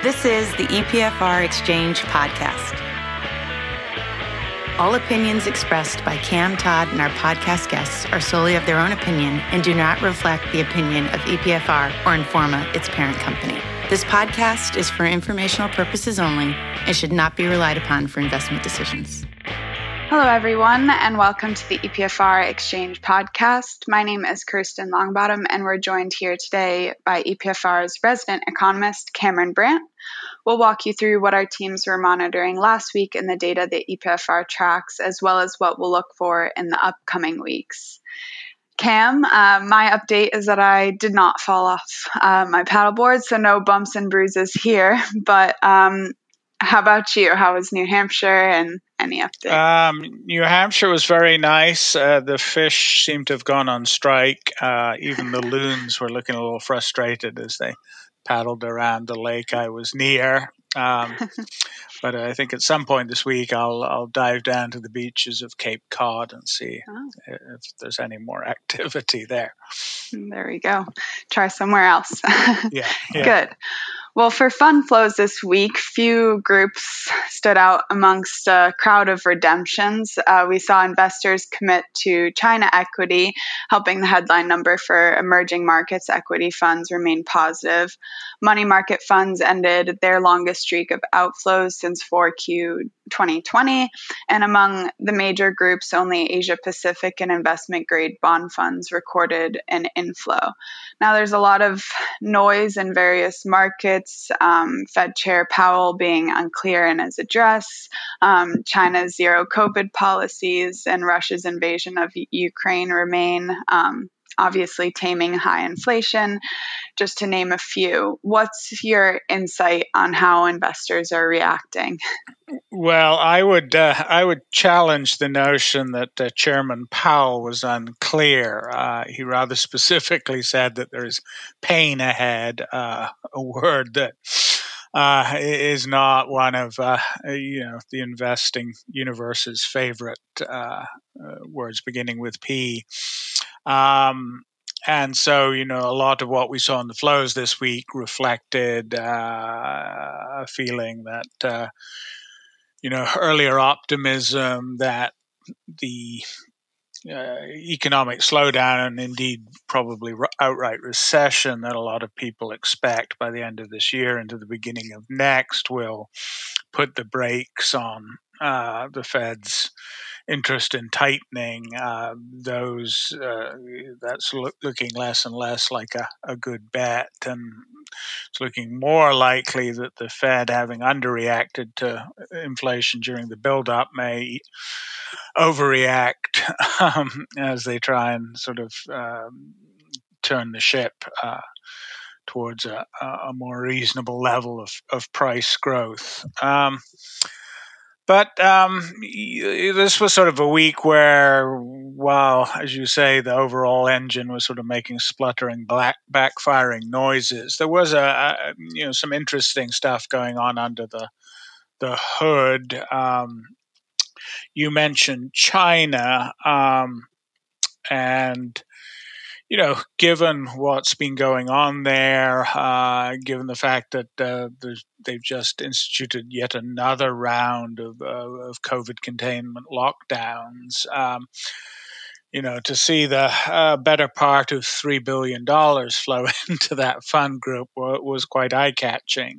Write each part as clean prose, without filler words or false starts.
This is the EPFR Exchange podcast. All opinions expressed by Cam Todd and our podcast guests are solely of their own opinion and do not reflect the opinion of EPFR or Informa, its parent company. This podcast is for informational purposes only and should not be relied upon for investment decisions. Hello, everyone, and welcome to the EPFR Exchange podcast. My name is Kirsten Longbottom, and we're joined here today by EPFR's resident economist, Cameron Brandt. We'll walk you through what our teams were monitoring last week and the data that EPFR tracks, as well as what we'll look for in the upcoming weeks. Cam, my update is that I did not fall off my paddleboard, so no bumps and bruises here, but how about you? How was New Hampshire and any update? New Hampshire was very nice. The fish seemed to have gone on strike. Even the loons were looking a little frustrated as they paddled around the lake I was near. But I think at some point this week I'll dive down to the beaches of Cape Cod and see if there's any more activity there. There we go. Try somewhere else. Yeah. Good. Well, for fund flows this week, few groups stood out amongst a crowd of redemptions. We saw investors commit to China equity, helping the headline number for emerging markets equity funds remain positive. Money market funds ended their longest streak of outflows since 4Q 2020, and among the major groups, only Asia Pacific and investment grade bond funds recorded an inflow. Now, there's a lot of noise in various markets, Fed Chair Powell being unclear in his address, China's zero COVID policies, and Russia's invasion of Ukraine remain obviously taming high inflation, just to name a few. What's your insight on how investors are reacting? Well, I would challenge the notion that Chairman Powell was unclear. He rather specifically said that there is pain ahead, a word that is not one of the investing universe's favorite words beginning with P. And so, a lot of what we saw in the flows this week reflected a feeling that, earlier optimism that the economic slowdown and indeed probably outright recession that a lot of people expect by the end of this year into the beginning of next will put the brakes on the Fed's interest in tightening. That's looking less and less like a good bet, and it's looking more likely that the Fed, having underreacted to inflation during the build-up, may overreact as they try and sort of turn the ship towards a more reasonable level of price growth. But this was sort of a week where, while, as you say, the overall engine was sort of making spluttering, backfiring noises, there was some interesting stuff going on under the hood. You mentioned China, and given what's been going on there, given the fact that they've just instituted yet another round of COVID containment lockdowns, to see the better part of $3 billion flow into that fund group was quite eye-catching.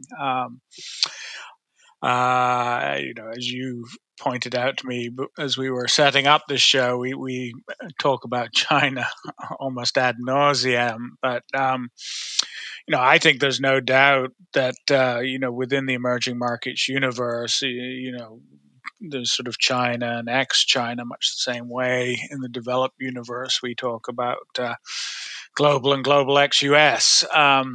As you pointed out to me as we were setting up this show, we talk about China almost ad nauseum, but I think there's no doubt that within the emerging markets universe, there's sort of China and ex-China, much the same way in the developed universe we talk about global and global ex-US,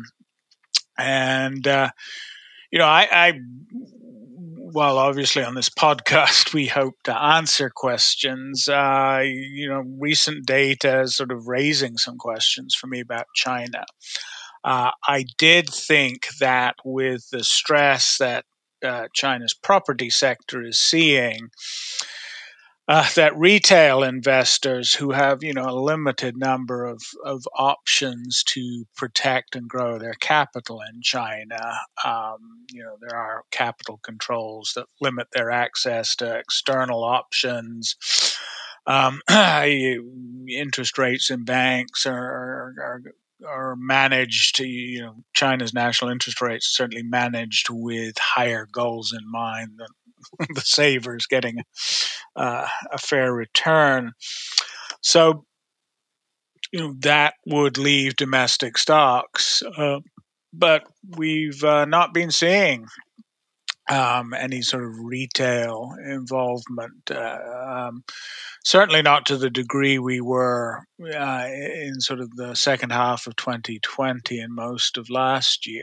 while obviously on this podcast we hope to answer questions, recent data is sort of raising some questions for me about China. I did think that with the stress that China's property sector is seeing, that retail investors who have, a limited number of options to protect and grow their capital in China, there are capital controls that limit their access to external options. Interest rates in banks are managed. China's national interest rates are certainly managed with higher goals in mind than the savers getting a fair return. So, that would leave domestic stocks, but we've not been seeing any sort of retail involvement. Certainly not to the degree we were in sort of the second half of 2020 and most of last year.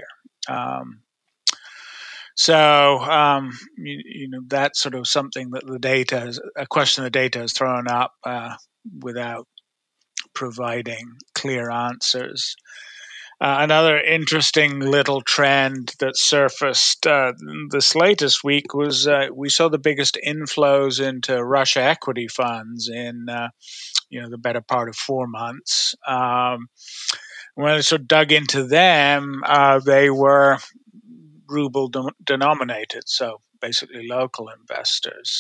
So, that's sort of something that a question the data has thrown up without providing clear answers. Another interesting little trend that surfaced this latest week was we saw the biggest inflows into Russia equity funds in the better part of 4 months. When I sort of dug into them, they were ruble denominated, so basically local investors.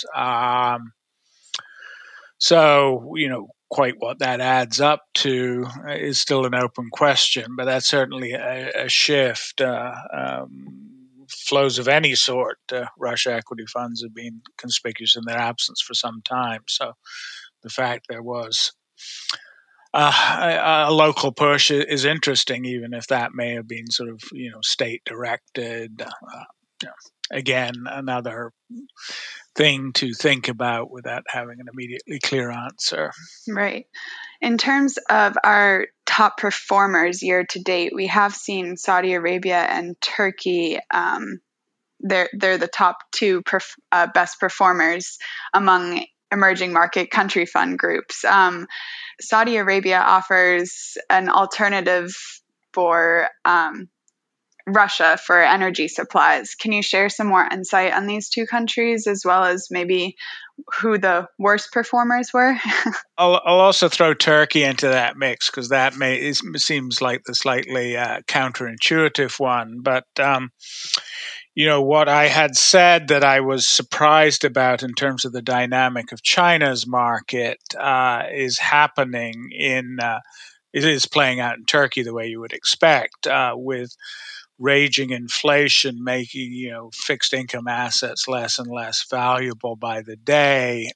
So, quite what that adds up to is still an open question, but that's certainly a shift. Flows of any sort, Russia equity funds have been conspicuous in their absence for some time. So the fact there was a local push is interesting, even if that may have been sort of, state directed. Again, another thing to think about without having an immediately clear answer. Right. In terms of our top performers year to date, we have seen Saudi Arabia and Turkey. They're the top two best performers among emerging market country fund groups. Saudi Arabia offers an alternative for Russia for energy supplies. Can you share some more insight on these two countries, as well as maybe who the worst performers were? I'll also throw Turkey into that mix, because that seems like the slightly counterintuitive one. But what I had said that I was surprised about in terms of the dynamic of China's market is happening it is playing out in Turkey the way you would expect, with raging inflation making fixed income assets less and less valuable by the day.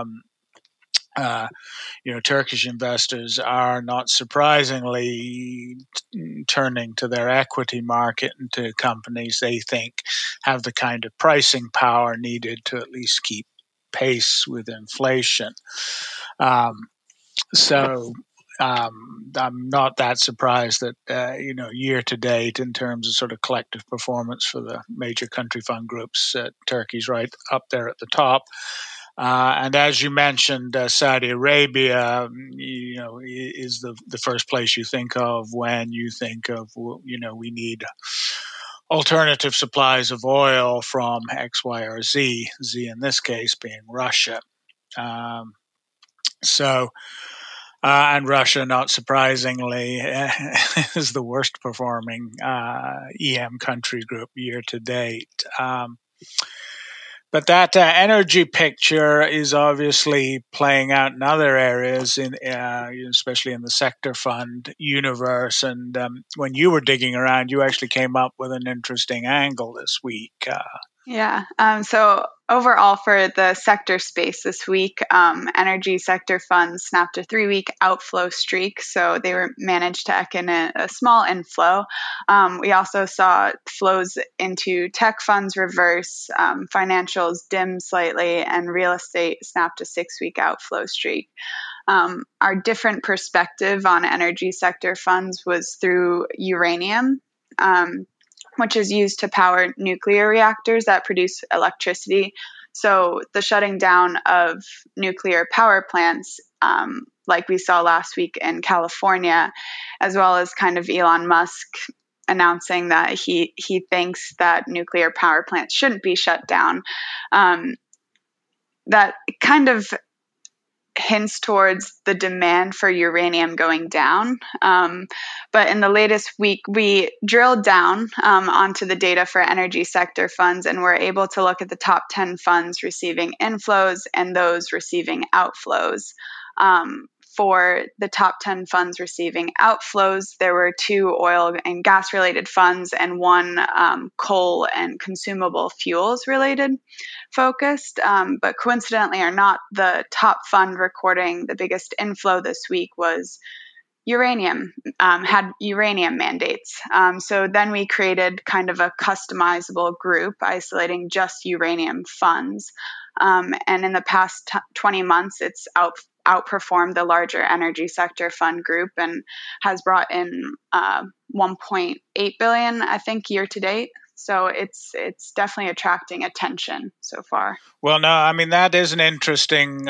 Turkish investors are not surprisingly turning to their equity market and to companies they think have the kind of pricing power needed to at least keep pace with inflation. So I'm not that surprised that, year to date, in terms of sort of collective performance for the major country fund groups, Turkey's right up there at the top. And as you mentioned, Saudi Arabia, is the first place you think of when you think of, we need alternative supplies of oil from X, Y, or Z. Z in this case being Russia. And Russia, not surprisingly, is the worst performing EM country group year to date. But that energy picture is obviously playing out in other areas, especially in the sector fund universe. And when you were digging around, you actually came up with an interesting angle this week. Yeah. So overall, for the sector space this week, energy sector funds snapped a 3-week outflow streak. So they were managed to eke in a small inflow. We also saw flows into tech funds reverse, financials dim slightly, and real estate snapped a 6-week outflow streak. Our different perspective on energy sector funds was through uranium, which is used to power nuclear reactors that produce electricity. So the shutting down of nuclear power plants, like we saw last week in California, as well as kind of Elon Musk announcing that he thinks that nuclear power plants shouldn't be shut down, that kind of hints towards the demand for uranium going down. But in the latest week, we drilled down onto the data for energy sector funds, and we're able to look at the top 10 funds receiving inflows and those receiving outflows. For the top 10 funds receiving outflows, there were 2 oil and gas related funds and 1 coal and consumable fuels related focused. But coincidentally or not, the top fund recording the biggest inflow this week was uranium, had uranium mandates. So then we created kind of a customizable group isolating just uranium funds. And in the past 20 months, it's outperformed the larger energy sector fund group and has brought in 1.8 billion, I think, year to date. So it's definitely attracting attention so far. Well, no, I mean, that is an interesting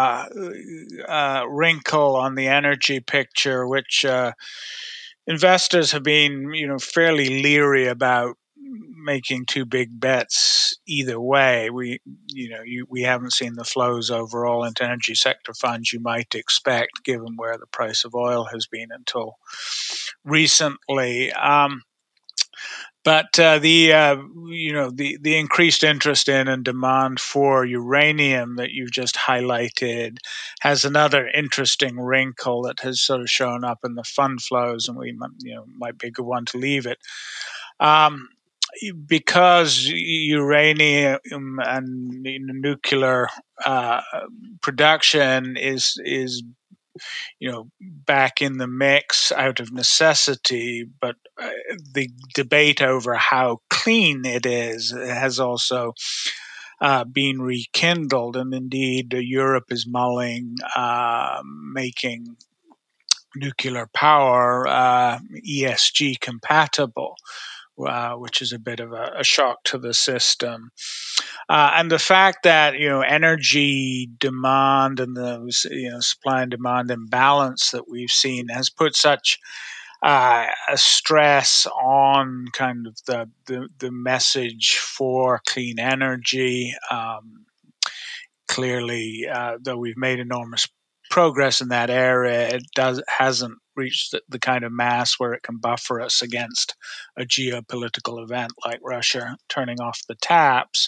wrinkle on the energy picture, which investors have been, fairly leery about making too big bets either way. We haven't seen the flows overall into energy sector funds you might expect, given where the price of oil has been until recently. But the increased interest in and demand for uranium that you've just highlighted has another interesting wrinkle that has sort of shown up in the fund flows, and we might be a good one to leave it. Because uranium and nuclear production is back in the mix out of necessity, but the debate over how clean it is has also been rekindled, and indeed Europe is mulling making nuclear power ESG compatible, which is a bit of a shock to the system. And the fact that, energy demand and the, supply and demand imbalance that we've seen has put such a stress on kind of the message for clean energy. Clearly, though we've made enormous progress in that area, it hasn't reached the kind of mass where it can buffer us against a geopolitical event like Russia turning off the taps.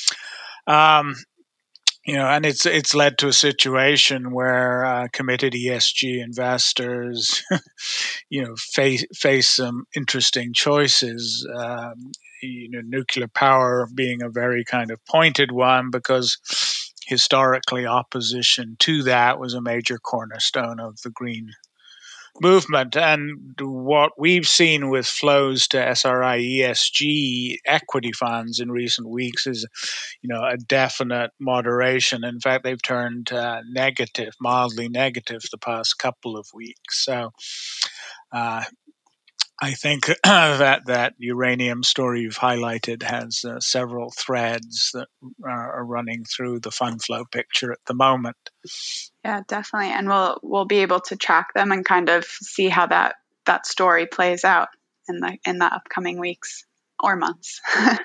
And it's led to a situation where committed ESG investors, face some interesting choices. Nuclear power being a very kind of pointed one, because historically opposition to that was a major cornerstone of the green movement. And what we've seen with flows to SRI ESG equity funds in recent weeks is, a definite moderation. In fact, they've turned negative, mildly negative, the past couple of weeks. So I think that uranium story you've highlighted has several threads that are running through the fund flow picture at the moment. Yeah, definitely. And we'll be able to track them and kind of see how that story plays out in the upcoming weeks or months.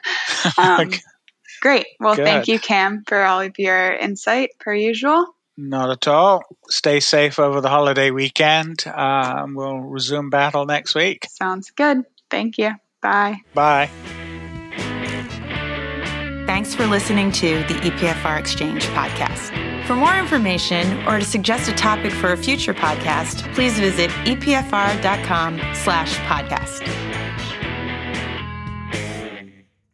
Great. Well, Good. Thank you, Cam, for all of your insight, per usual. Not at all. Stay safe over the holiday weekend. We'll resume battle next week. Sounds good. Thank you. Bye. Bye. Thanks for listening to the EPFR Exchange podcast. For more information or to suggest a topic for a future podcast, please visit epfr.com/podcast.